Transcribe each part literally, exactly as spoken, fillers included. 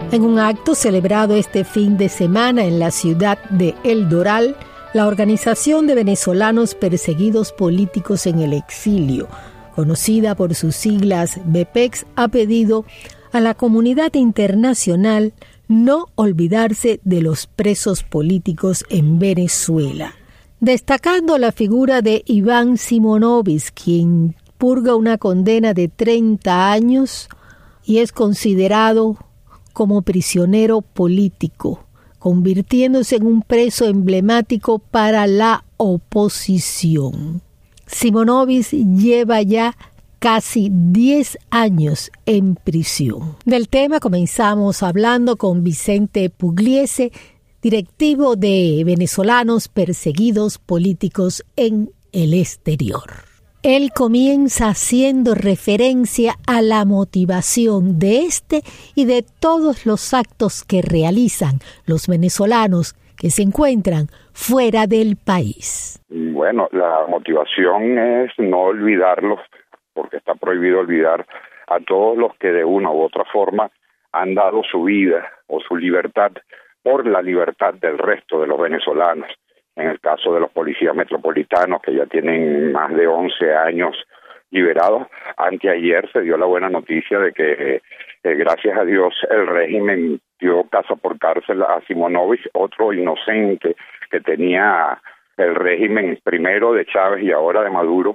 En un acto celebrado este fin de semana en la ciudad de El Doral, la Organización de Venezolanos Perseguidos Políticos en el Exilio, conocida por sus siglas B P E X, ha pedido a la comunidad internacional no olvidarse de los presos políticos en Venezuela, destacando la figura de Iván Simonovic, quien purga una condena de treinta años y es considerado como prisionero político, convirtiéndose en un preso emblemático para la oposición. Simonovic lleva ya casi diez años en prisión. Del tema comenzamos hablando con Vicente Pugliese, directivo de Venezolanos Perseguidos Políticos en el Exterior. Él comienza haciendo referencia a la motivación de este y de todos los actos que realizan los venezolanos que se encuentran fuera del país. Bueno, la motivación es no olvidarlos, porque está prohibido olvidar a todos los que de una u otra forma han dado su vida o su libertad por la libertad del resto de los venezolanos. En el caso de los policías metropolitanos, que ya tienen más de once años liberados, anteayer se dio la buena noticia de que, eh, gracias a Dios, el régimen dio casa por cárcel a Simonovic, otro inocente que tenía el régimen primero de Chávez y ahora de Maduro,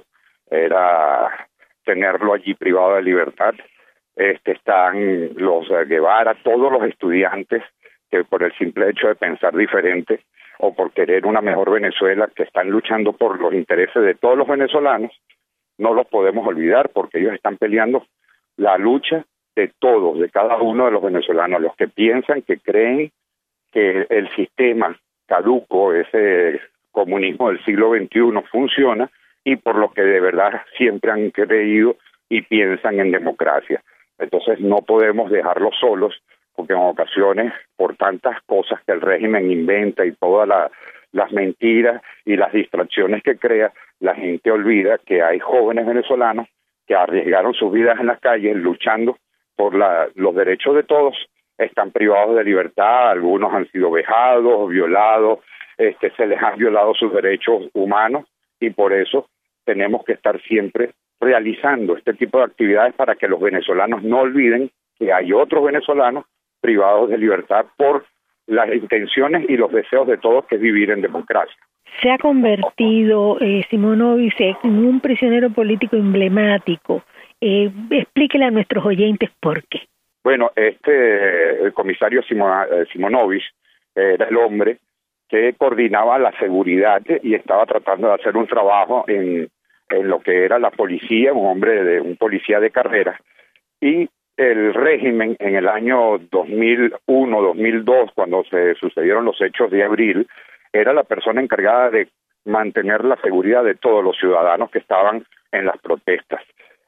era tenerlo allí privado de libertad. Este, están los Guevara, todos los estudiantes que por el simple hecho de pensar diferente o por querer una mejor Venezuela, que están luchando por los intereses de todos los venezolanos, no los podemos olvidar, porque ellos están peleando la lucha de todos, de cada uno de los venezolanos, los que piensan, que creen que el sistema caduco, ese comunismo del siglo veintiuno funciona, y por lo que de verdad siempre han creído y piensan en democracia. Entonces no podemos dejarlos solos, porque en ocasiones, por tantas cosas que el régimen inventa y todas la, las mentiras y las distracciones que crea, la gente olvida que hay jóvenes venezolanos que arriesgaron sus vidas en las calles luchando por la, los derechos de todos, están privados de libertad, algunos han sido vejados, violados, este, se les han violado sus derechos humanos, y por eso tenemos que estar siempre realizando este tipo de actividades para que los venezolanos no olviden que hay otros venezolanos privados de libertad por las intenciones y los deseos de todos, que es vivir en democracia. Se ha convertido eh, Simonovic en un prisionero político emblemático. Eh, explíquele a nuestros oyentes por qué. Bueno, este el comisario Simonovic era el hombre que coordinaba la seguridad y estaba tratando de hacer un trabajo en, en lo que era la policía, un hombre de un policía de carrera, y el régimen en el año dos mil uno, dos mil dos, cuando se sucedieron los hechos de abril, era la persona encargada de mantener la seguridad de todos los ciudadanos que estaban en las protestas.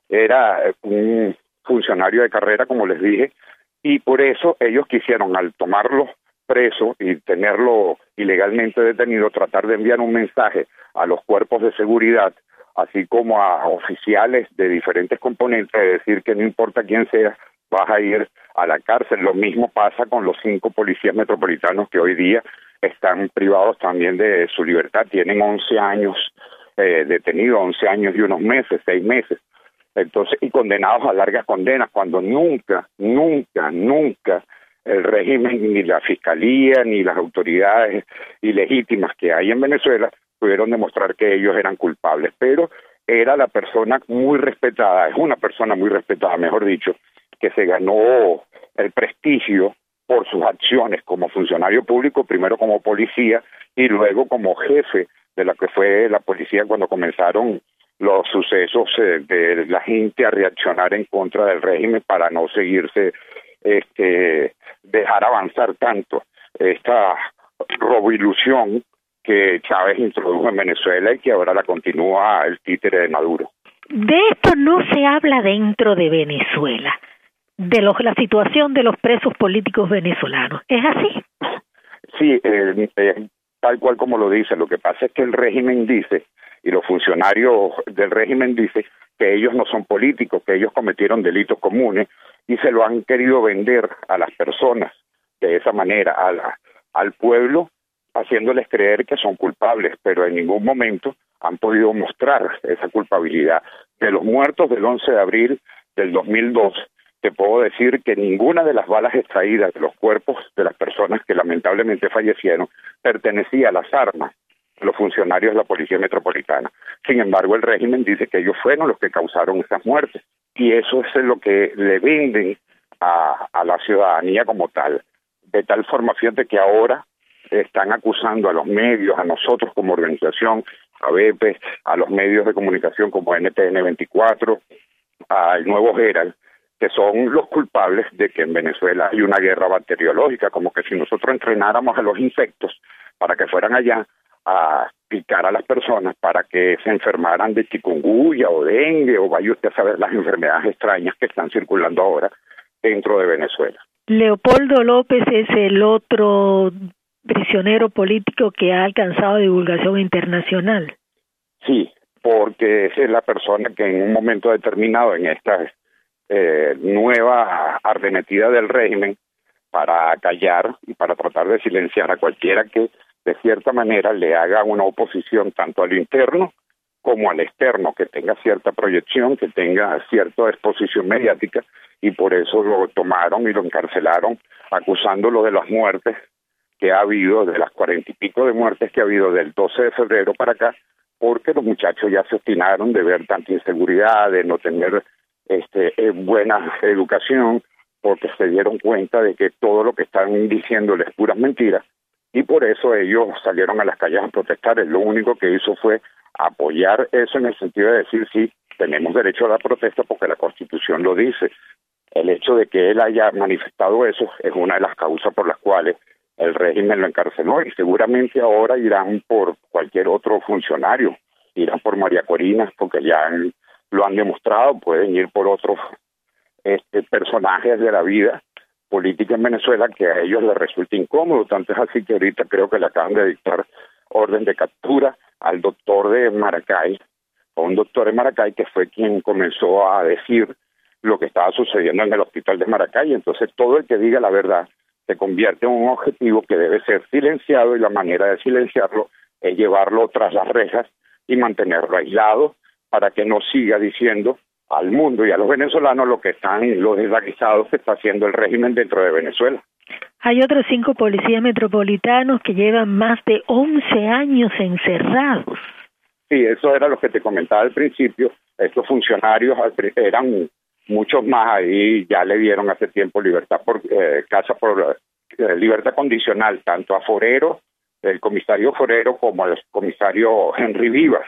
Era un funcionario de carrera, como les dije, y por eso ellos quisieron, al tomarlo preso y tenerlo ilegalmente detenido, tratar de enviar un mensaje a los cuerpos de seguridad, así como a oficiales de diferentes componentes, de decir que no importa quién sea, vas a ir a la cárcel. Lo mismo pasa con los cinco policías metropolitanos que hoy día están privados también de su libertad, tienen once años eh, detenidos, once años y unos meses, seis meses, entonces, y condenados a largas condenas, cuando nunca, nunca, nunca el régimen, ni la fiscalía, ni las autoridades ilegítimas que hay en Venezuela pudieron demostrar que ellos eran culpables, pero era la persona muy respetada, es una persona muy respetada, mejor dicho, que se ganó el prestigio por sus acciones como funcionario público, primero como policía y luego como jefe de la que fue la policía cuando comenzaron los sucesos eh, de la gente a reaccionar en contra del régimen para no seguirse, este, dejar avanzar tanto esta roboilusión que Chávez introdujo en Venezuela y que ahora la continúa el títere de Maduro. De esto no se habla dentro de Venezuela, de los, la situación de los presos políticos venezolanos. ¿Es así? Sí, eh, eh, tal cual como lo dice. Lo que pasa es que el régimen dice, y los funcionarios del régimen dicen, que ellos no son políticos, que ellos cometieron delitos comunes, y se lo han querido vender a las personas de esa manera a la, al pueblo, haciéndoles creer que son culpables, pero en ningún momento han podido mostrar esa culpabilidad. De los muertos del once de abril del dos mil dos, te puedo decir que ninguna de las balas extraídas de los cuerpos de las personas que lamentablemente fallecieron pertenecía a las armas de los funcionarios de la Policía Metropolitana. Sin embargo, el régimen dice que ellos fueron los que causaron esas muertes, y eso es lo que le venden a, a la ciudadanía como tal. De tal forma, fíjate que ahora están acusando a los medios, a nosotros como organización, a B P, a los medios de comunicación como N T N veinticuatro, al Nuevo Herald, que son los culpables de que en Venezuela hay una guerra bacteriológica, como que si nosotros entrenáramos a los insectos para que fueran allá a picar a las personas para que se enfermaran de chikungunya o dengue, o vaya usted a saber las enfermedades extrañas que están circulando ahora dentro de Venezuela. Leopoldo López es el otro prisionero político que ha alcanzado divulgación internacional. Sí, porque es la persona que en un momento determinado en esta eh, nueva arremetida del régimen para callar y para tratar de silenciar a cualquiera que de cierta manera le haga una oposición tanto a lo interno como al externo, que tenga cierta proyección, que tenga cierta exposición mediática, y por eso lo tomaron y lo encarcelaron acusándolo de las muertes que ha habido, de las cuarenta y pico de muertes que ha habido del doce de febrero para acá, porque los muchachos ya se obstinaron de ver tanta inseguridad, de no tener este eh, buena educación, porque se dieron cuenta de que todo lo que están diciéndoles es puras mentiras, y por eso ellos salieron a las calles a protestar. Lo único que hizo fue apoyar eso en el sentido de decir, sí, tenemos derecho a la protesta porque la Constitución lo dice. El hecho de que él haya manifestado eso es una de las causas por las cuales el régimen lo encarceló, y seguramente ahora irán por cualquier otro funcionario, irán por María Corina, porque ya han, lo han demostrado, pueden ir por otros este, personajes de la vida política en Venezuela que a ellos les resulta incómodo. Tanto es así que ahorita creo que le acaban de dictar orden de captura al doctor de Maracay, a un doctor de Maracay que fue quien comenzó a decir lo que estaba sucediendo en el hospital de Maracay. Entonces todo el que diga la verdad se convierte en un objetivo que debe ser silenciado, y la manera de silenciarlo es llevarlo tras las rejas y mantenerlo aislado para que no siga diciendo al mundo y a los venezolanos lo que están, los desaguisados que está haciendo el régimen dentro de Venezuela. Hay otros cinco policías metropolitanos que llevan más de once años encerrados. Sí, eso era lo que te comentaba al principio. Estos funcionarios eran muchos más, ahí ya le dieron hace tiempo libertad por eh, casa por eh, libertad condicional, tanto a Forero, el comisario Forero, como al comisario Henry Vivas.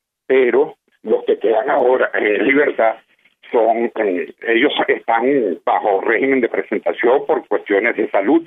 Pero los que quedan ahora en libertad son, eh, ellos están bajo régimen de presentación por cuestiones de salud.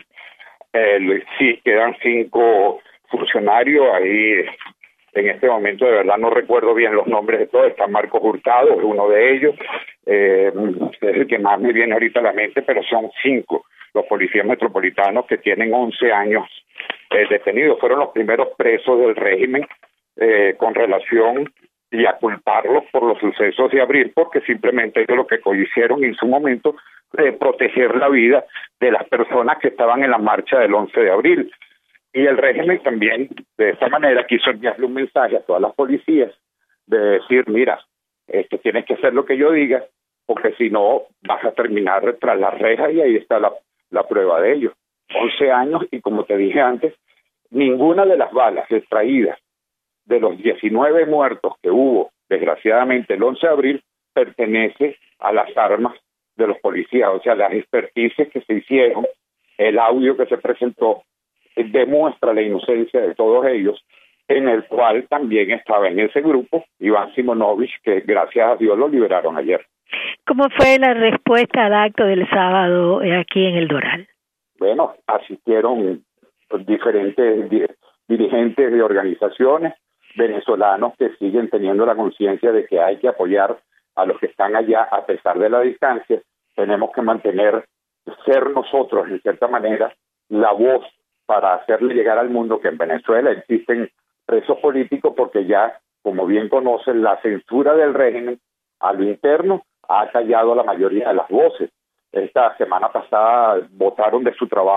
Eh, sí, quedan cinco funcionarios ahí. En este momento de verdad no recuerdo bien los nombres de todos. Está Marcos Hurtado, es uno de ellos, eh, es el que más me viene ahorita a la mente, pero son cinco los policías metropolitanos que tienen once años eh, detenidos. Fueron los primeros presos del régimen eh, con relación y a culparlos por los sucesos de abril, porque simplemente ellos lo que hicieron en su momento eh, proteger la vida de las personas que estaban en la marcha del once de abril. Y el régimen también, de esta manera, quiso enviarle un mensaje a todas las policías de decir, mira, este, tienes que hacer lo que yo diga, porque si no vas a terminar tras las rejas, y ahí está la, la prueba de ello. once años, y como te dije antes, ninguna de las balas extraídas de los diecinueve muertos que hubo, desgraciadamente, el once de abril, pertenece a las armas de los policías. O sea, las experticias que se hicieron, el audio que se presentó, demuestra la inocencia de todos ellos, en el cual también estaba en ese grupo Iván Simonovich, que gracias a Dios lo liberaron ayer. ¿Cómo fue la respuesta al acto del sábado aquí en el Doral? Bueno, asistieron diferentes dirigentes de organizaciones venezolanos que siguen teniendo la conciencia de que hay que apoyar a los que están allá a pesar de la distancia. Tenemos que mantener, ser nosotros, en cierta manera, la voz para hacerle llegar al mundo que en Venezuela existen presos políticos, porque ya, como bien conocen, la censura del régimen a lo interno ha callado a la mayoría de las voces. Esta semana pasada votaron de su trabajo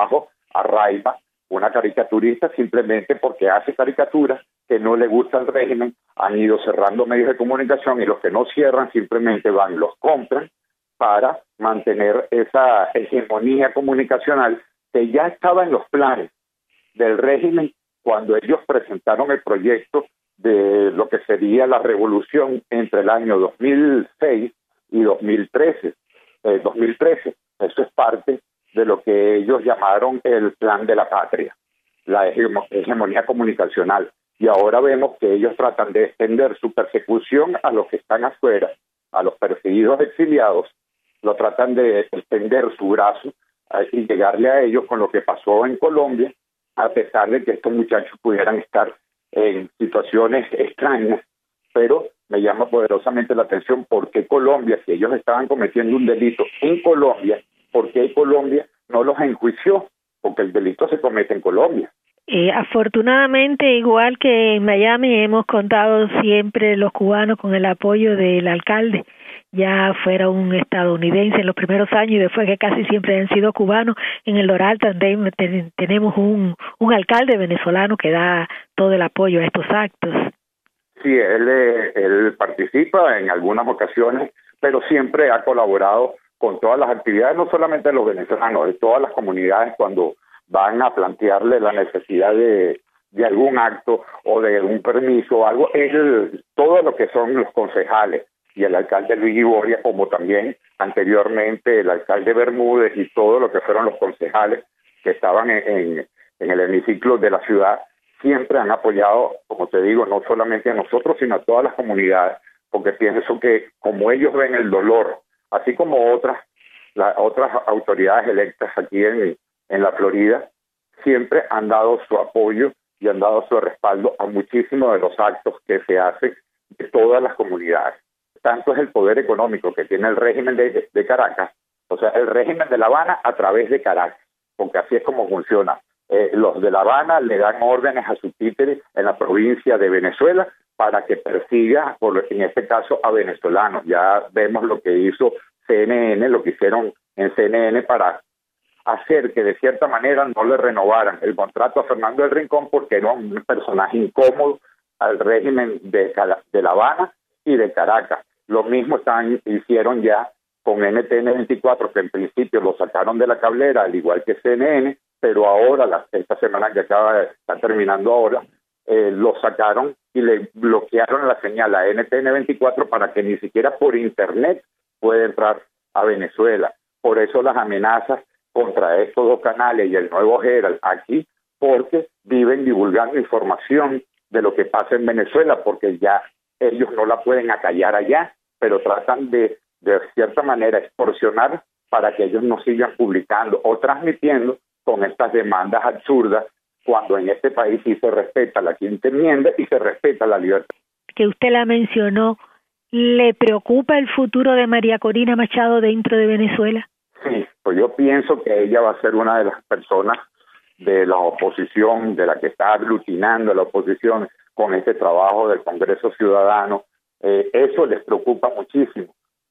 a Rayma, una caricaturista, simplemente porque hace caricaturas que no le gusta el régimen. Han ido cerrando medios de comunicación y los que no cierran simplemente van, los compran para mantener esa hegemonía comunicacional que ya estaba en los planes del régimen cuando ellos presentaron el proyecto de lo que sería la revolución entre el año dos mil seis y dos mil trece. Eh, dos mil trece. Eso es parte de lo que ellos llamaron el plan de la patria, la hegemonía comunicacional. Y ahora vemos que ellos tratan de extender su persecución a los que están afuera, a los perseguidos exiliados, lo tratan de extender su brazo eh, y llegarle a ellos con lo que pasó en Colombia, a pesar de que estos muchachos pudieran estar en situaciones extrañas, pero me llama poderosamente la atención por qué Colombia, si ellos estaban cometiendo un delito en Colombia, ¿por qué Colombia no los enjuició? Porque el delito se comete en Colombia. Eh, afortunadamente, igual que en Miami, hemos contado siempre los cubanos con el apoyo del alcalde, ya fuera un estadounidense en los primeros años y después que casi siempre han sido cubanos. En el Doral también tenemos un, un alcalde venezolano que da todo el apoyo a estos actos. Sí, él, él participa en algunas ocasiones, pero siempre ha colaborado con todas las actividades, no solamente de los venezolanos, de todas las comunidades cuando van a plantearle la necesidad de, de algún acto o de un permiso o algo. Él, todo lo que son los concejales y el alcalde Luis Iboria, como también anteriormente el alcalde Bermúdez y todo lo que fueron los concejales que estaban en, en, en el hemiciclo de la ciudad, siempre han apoyado, como te digo, no solamente a nosotros, sino a todas las comunidades, porque pienso que como ellos ven el dolor, así como otras, las otras autoridades electas aquí en, en la Florida, siempre han dado su apoyo y han dado su respaldo a muchísimos de los actos que se hacen de todas las comunidades. Tanto es el poder económico que tiene el régimen de, de Caracas, o sea, el régimen de La Habana a través de Caracas, porque así es como funciona. Eh, los de La Habana le dan órdenes a su títere en la provincia de Venezuela para que persiga, por, en este caso, a venezolanos. Ya vemos lo que hizo C N N, lo que hicieron en C N N para hacer que de cierta manera no le renovaran el contrato a Fernando del Rincón porque era un personaje incómodo al régimen de, de La Habana y de Caracas. Lo mismo están, hicieron ya con N T N veinticuatro, que en principio lo sacaron de la cablera, al igual que C N N, pero ahora, la, esta semana que acaba de estar terminando ahora, eh, lo sacaron y le bloquearon la señal a N T N veinticuatro para que ni siquiera por internet pueda entrar a Venezuela. Por eso las amenazas contra estos dos canales y el nuevo Herald aquí, porque viven divulgando información de lo que pasa en Venezuela, porque ya ellos no la pueden acallar allá, pero tratan de, de cierta manera, extorsionar para que ellos no sigan publicando o transmitiendo con estas demandas absurdas, cuando en este país sí se respeta la quinta enmienda y se respeta la libertad. Que usted la mencionó, ¿le preocupa el futuro de María Corina Machado dentro de Venezuela? Sí, pues yo pienso que ella va a ser una de las personas de la oposición, de la que está aglutinando a la oposición con este trabajo del Congreso Ciudadano. Eh, eso les preocupa muchísimo.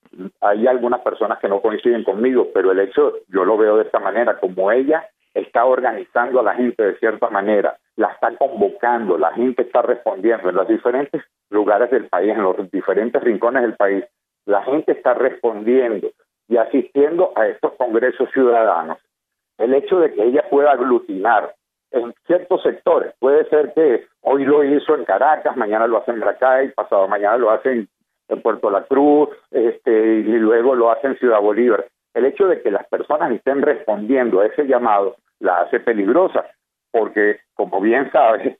Hay algunas personas que no coinciden conmigo, pero el hecho, yo lo veo de esta manera, como ella está organizando a la gente de cierta manera, la está convocando, la gente está respondiendo en los diferentes lugares del país, en los diferentes rincones del país, la gente está respondiendo y asistiendo a estos congresos ciudadanos. El hecho de que ella pueda aglutinar en ciertos sectores, puede ser que hoy lo hizo en Caracas, mañana lo hace en Maracay, pasado mañana lo hace en, en Puerto La Cruz, este, y luego lo hace en Ciudad Bolívar. El hecho de que las personas estén respondiendo a ese llamado la hace peligrosa, porque como bien sabes,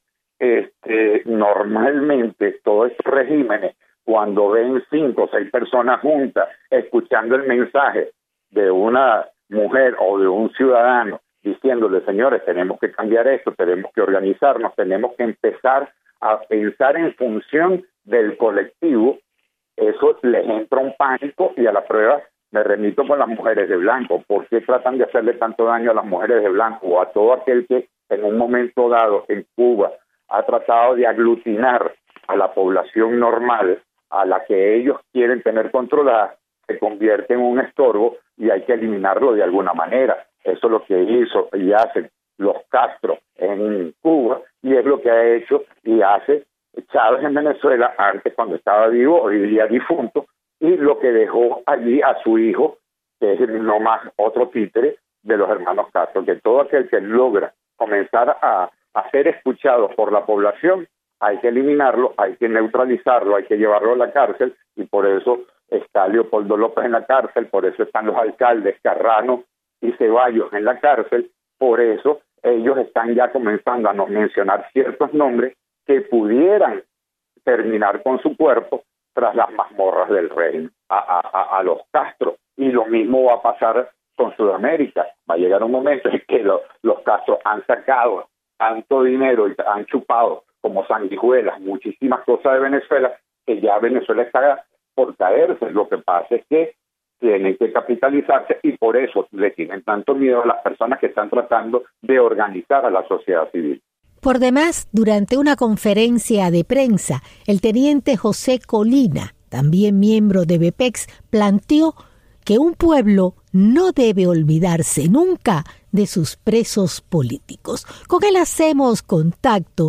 este, normalmente todos estos regímenes, cuando ven cinco o seis personas juntas escuchando el mensaje de una mujer o de un ciudadano diciéndole, señores, tenemos que cambiar esto, tenemos que organizarnos, tenemos que empezar a pensar en función del colectivo, eso les entra un pánico y a la prueba me remito con las mujeres de blanco. ¿Por qué tratan de hacerle tanto daño a las mujeres de blanco o a todo aquel que en un momento dado en Cuba ha tratado de aglutinar a la población normal, a la que ellos quieren tener controlada, se convierte en un estorbo y hay que eliminarlo de alguna manera? Eso es lo que hizo y hacen los Castro en Cuba, y es lo que ha hecho y hace Chávez en Venezuela, antes cuando estaba vivo, hoy día difunto, y lo que dejó allí a su hijo, que es no más otro títere de los hermanos Castro, que todo aquel que logra comenzar a, a ser escuchado por la población, hay que eliminarlo, hay que neutralizarlo, hay que llevarlo a la cárcel, y por eso está Leopoldo López en la cárcel, por eso están los alcaldes Carrano y Ceballos en la cárcel, por eso ellos están ya comenzando a no mencionar ciertos nombres que pudieran terminar con su cuerpo tras las mazmorras del régimen, a, a, a los Castro, y lo mismo va a pasar con Sudamérica. Va a llegar un momento en que lo, los Castro han sacado tanto dinero y han chupado como sanguijuelas muchísimas cosas de Venezuela, que ya Venezuela está por caerse. Lo que pasa es que tienen que capitalizarse, y por eso le tienen tanto miedo a las personas que están tratando de organizar a la sociedad civil. Por demás, durante una conferencia de prensa, el teniente José Colina, también miembro de BEPEX, planteó que un pueblo no debe olvidarse nunca de sus presos políticos. Con él hacemos contacto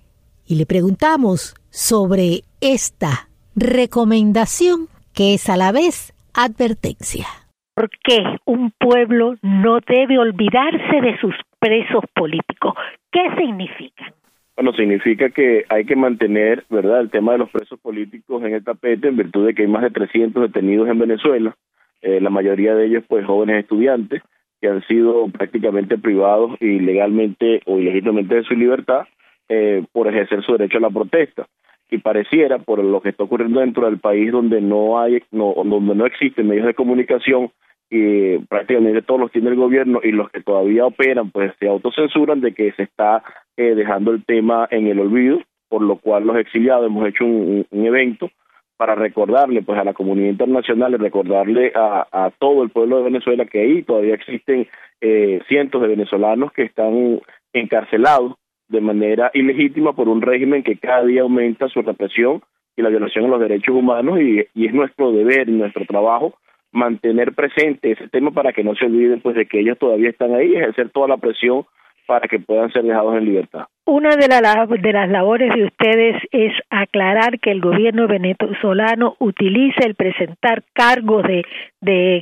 y le preguntamos sobre esta recomendación que es a la vez advertencia. ¿Por qué un pueblo no debe olvidarse de sus presos políticos? ¿Qué significa? Bueno, significa que hay que mantener, ¿verdad?, el tema de los presos políticos en el tapete, en virtud de que hay más de trescientos detenidos en Venezuela, eh, la mayoría de ellos, pues, jóvenes estudiantes, que han sido prácticamente privados ilegalmente o ilegítimamente de su libertad eh, por ejercer su derecho a la protesta. Y pareciera, por lo que está ocurriendo dentro del país, donde no hay, no, donde no existen medios de comunicación, y prácticamente todos los tiene el gobierno, y los que todavía operan pues se autocensuran, de que se está eh, dejando el tema en el olvido, por lo cual los exiliados hemos hecho un, un evento para recordarle pues a la comunidad internacional y recordarle a, a todo el pueblo de Venezuela que ahí todavía existen eh, cientos de venezolanos que están encarcelados de manera ilegítima por un régimen que cada día aumenta su represión y la violación a los derechos humanos, y, y es nuestro deber y nuestro trabajo mantener presente ese tema para que no se olviden pues de que ellos todavía están ahí, y ejercer toda la presión para que puedan ser dejados en libertad. Una de, la, de las labores de ustedes es aclarar que el gobierno venezolano utiliza el presentar cargos de, de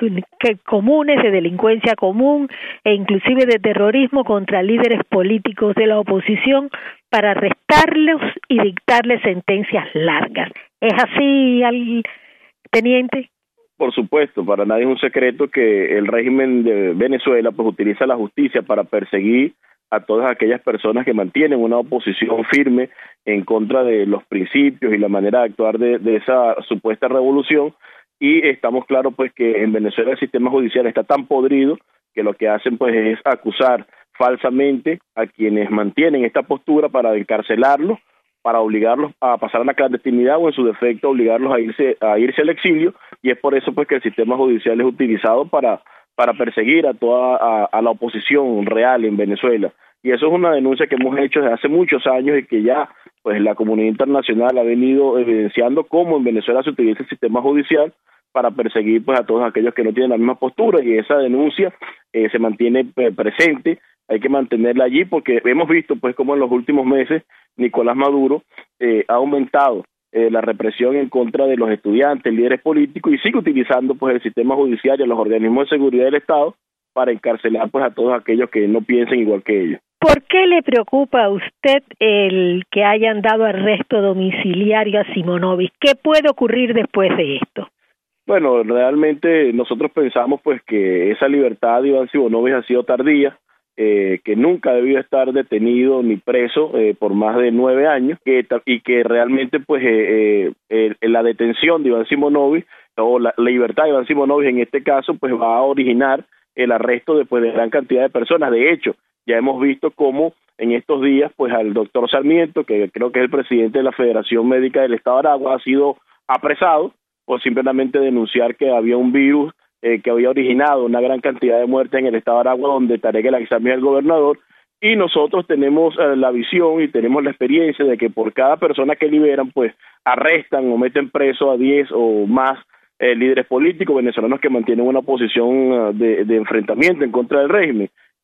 que comunes, de delincuencia común e inclusive de terrorismo contra líderes políticos de la oposición para arrestarlos y dictarles sentencias largas. ¿Es así, al teniente? Por supuesto, para nadie es un secreto que el régimen de Venezuela pues utiliza la justicia para perseguir a todas aquellas personas que mantienen una oposición firme en contra de los principios y la manera de actuar de, de esa supuesta revolución. Y estamos claros pues que en Venezuela el sistema judicial está tan podrido que lo que hacen pues es acusar falsamente a quienes mantienen esta postura para encarcelarlos, para obligarlos a pasar a la clandestinidad, o en su defecto obligarlos a irse a irse al exilio, y es por eso pues que el sistema judicial es utilizado para para perseguir a toda a, a la oposición real en Venezuela. Y eso es una denuncia que hemos hecho desde hace muchos años, y que ya pues la comunidad internacional ha venido evidenciando cómo en Venezuela se utiliza el sistema judicial para perseguir pues a todos aquellos que no tienen la misma postura, y esa denuncia eh, se mantiene eh, presente. Hay que mantenerla allí, porque hemos visto pues cómo en los últimos meses Nicolás Maduro eh, ha aumentado eh, la represión en contra de los estudiantes, líderes políticos, y sigue utilizando pues el sistema judicial y los organismos de seguridad del Estado para encarcelar pues a todos aquellos que no piensen igual que ellos. ¿Por qué le preocupa a usted el que hayan dado arresto domiciliario a Simonovic? ¿Qué puede ocurrir después de esto? Bueno, realmente nosotros pensamos pues que esa libertad de Iván Simonovic ha sido tardía, eh, que nunca debió estar detenido ni preso eh, por más de nueve años, que, y que realmente pues eh, eh, la detención de Iván Simonovic, o la, la libertad de Iván Simonovic en este caso, pues va a originar el arresto después de gran cantidad de personas. De hecho, ya hemos visto cómo en estos días pues al doctor Sarmiento, que creo que es el presidente de la Federación Médica del Estado de Aragua, ha sido apresado por simplemente denunciar que había un virus eh, que había originado una gran cantidad de muertes en el Estado de Aragua, donde Tarek El Aissami es el gobernador. Y nosotros tenemos eh, la visión y tenemos la experiencia de que por cada persona que liberan, pues arrestan o meten preso a diez o más eh, líderes políticos venezolanos que mantienen una posición uh, de, de enfrentamiento en contra del régimen.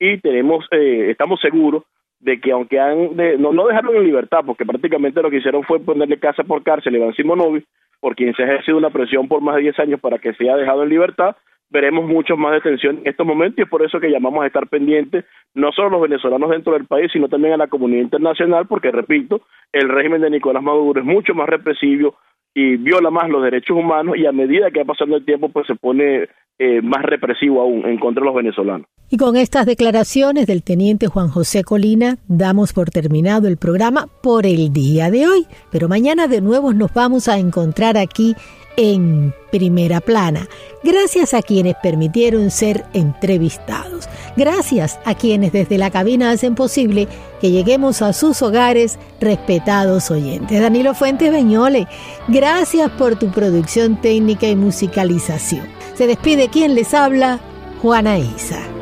y tenemos eh, estamos seguros de que aunque han de, no, no dejaron en libertad, porque prácticamente lo que hicieron fue ponerle casa por cárcel a Iván Simonovic, por quien se ha ejercido una presión por más de diez años para que sea dejado en libertad, veremos muchos más detenciones en estos momentos, y es por eso que llamamos a estar pendientes, no solo los venezolanos dentro del país, sino también a la comunidad internacional, porque, repito, el régimen de Nicolás Maduro es mucho más represivo y viola más los derechos humanos, y a medida que va pasando el tiempo, pues se pone eh, más represivo aún en contra de los venezolanos. Y con estas declaraciones del teniente Juan José Colina, damos por terminado el programa por el día de hoy. Pero mañana de nuevo nos vamos a encontrar aquí en Primera Plana. Gracias a quienes permitieron ser entrevistados. Gracias a quienes desde la cabina hacen posible que lleguemos a sus hogares, respetados oyentes. Danilo Fuentes Beñole, gracias por tu producción técnica y musicalización. Se despide quien les habla, Juana Isa.